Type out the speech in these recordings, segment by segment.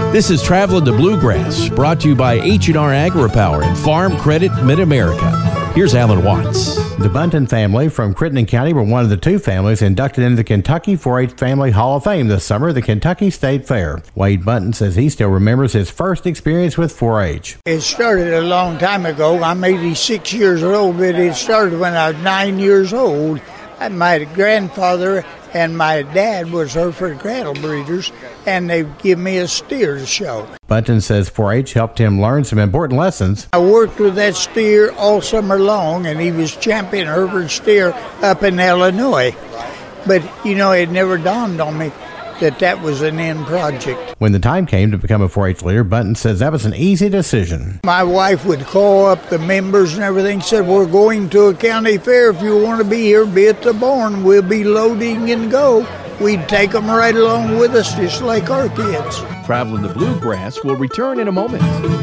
This is Traveling the Bluegrass, brought to you by H&R AgriPower and Farm Credit Mid-America. Here's Alan Watts. The Bunton family from Crittenden County were one of the two families inducted into the Kentucky 4-H Family Hall of Fame this summer at the Kentucky State Fair. Wade Bunton says he still remembers his first experience with 4-H. It started a long time ago. I'm 86 years old, but it started when I was 9 years old. My grandfather and my dad was Hereford cattle breeders, and they give me a steer to show. Bunton says 4-H helped him learn some important lessons. I worked with that steer all summer long, and he was champion Hereford steer up in Illinois. But, it never dawned on me that was an end project. When the time came to become a 4-H leader, Bunton says that was an easy decision. My wife would call up the members and everything, said, we're going to a county fair. If you want to be here, be at the barn. We'll be loading and go. We'd take them right along with us, just like our kids. Traveling the Bluegrass will return in a moment.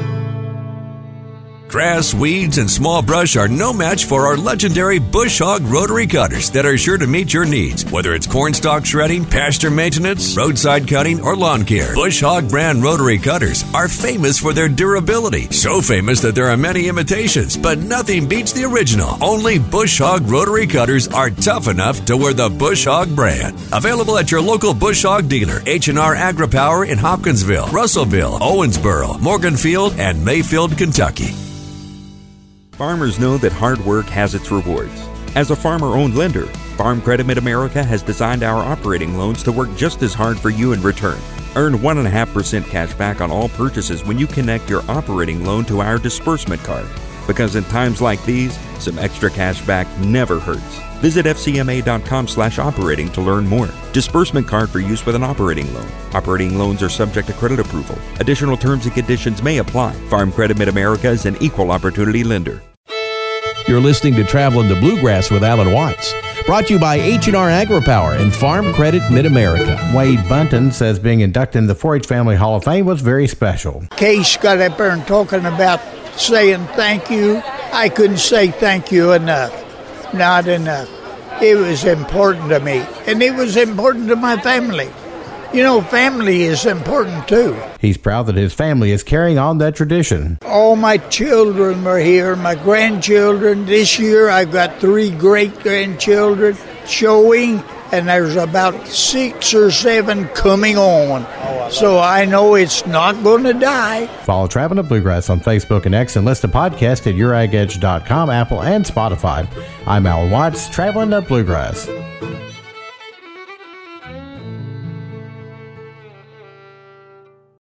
Grass, weeds, and small brush are no match for our legendary Bush Hog rotary cutters that are sure to meet your needs. Whether it's cornstalk shredding, pasture maintenance, roadside cutting, or lawn care, Bush Hog brand rotary cutters are famous for their durability. So famous that there are many imitations, but nothing beats the original. Only Bush Hog rotary cutters are tough enough to wear the Bush Hog brand. Available at your local Bush Hog dealer, H&R AgriPower in Hopkinsville, Russellville, Owensboro, Morganfield, and Mayfield, Kentucky. Farmers know that hard work has its rewards. As a farmer-owned lender, Farm Credit Mid-America has designed our operating loans to work just as hard for you in return. Earn 1.5% cash back on all purchases when you connect your operating loan to our disbursement card. Because in times like these, some extra cash back never hurts. Visit fcma.com/operating to learn more. Disbursement card for use with an operating loan. Operating loans are subject to credit approval. Additional terms and conditions may apply. Farm Credit Mid-America is an equal opportunity lender. You're listening to Traveling the Bluegrass with Alan Watts, brought to you by H&R AgriPower and Farm Credit Mid-America. Wade Bunton says being inducted in the 4-H Family Hall of Fame was very special. Case got up there and talking about saying thank you. I couldn't say thank you enough. Not enough. It was important to me, and it was important to my family. Family is important too. He's proud that his family is carrying on that tradition. All my children were here, my grandchildren. This year I've got 3 great-grandchildren showing, and there's about 6 or 7 coming on. So I know it's not going to die. Follow Traveling the Bluegrass on Facebook and X, and listen to podcasts at youragedge.com, Apple, and Spotify. I'm Alan Watts, Traveling the Bluegrass.